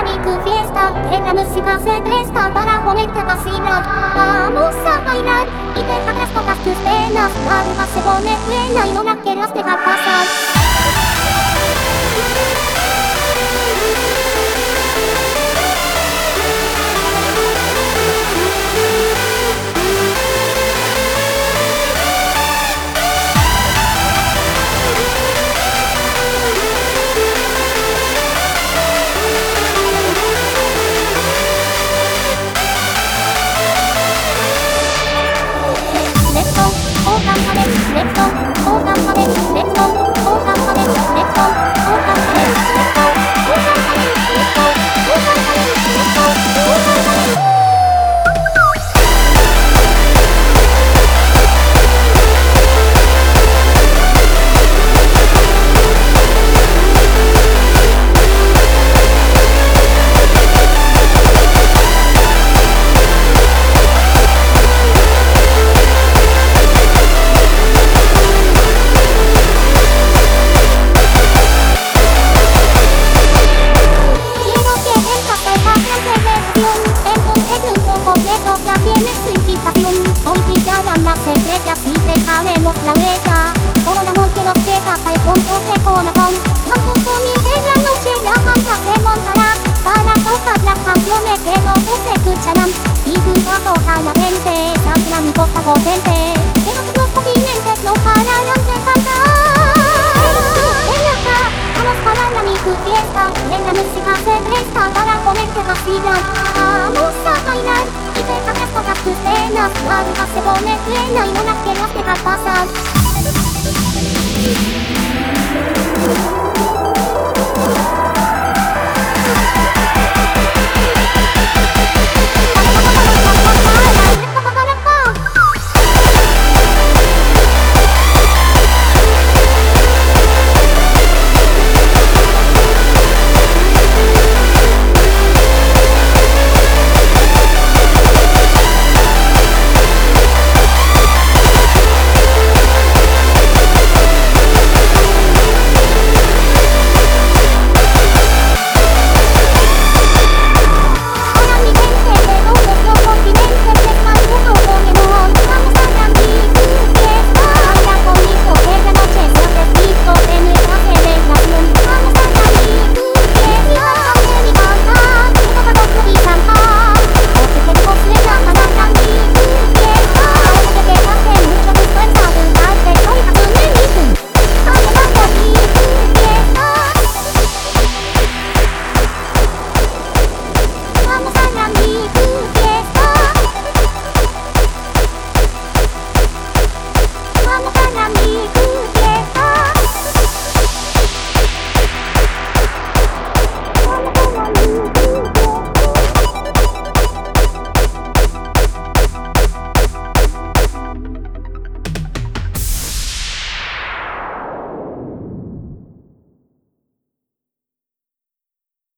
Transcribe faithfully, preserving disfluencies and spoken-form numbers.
amigo fiesta, en la música se presta para ponerte a vacilar. Vamos a bailar y dejar todas tus penas. La vida se pone buena y no la quieras dejar pasar. Las estrellas y dejaremos la huella. Todo el amor que nos llega al fondo de corazón. Vamos a unir en la noche, la banda se montará para tocar las canciones que nos escucharán. Y junto a toda la gente saldrá mi voz potente, que los continentes no pararán de cantar. Ven acá, vamos para la amigo fiesta, en la música se presta para ponerte a vacilar. Vamos a bailar y dejar todas tus penas. La vida se pone buena y no la quieras dejar pasar.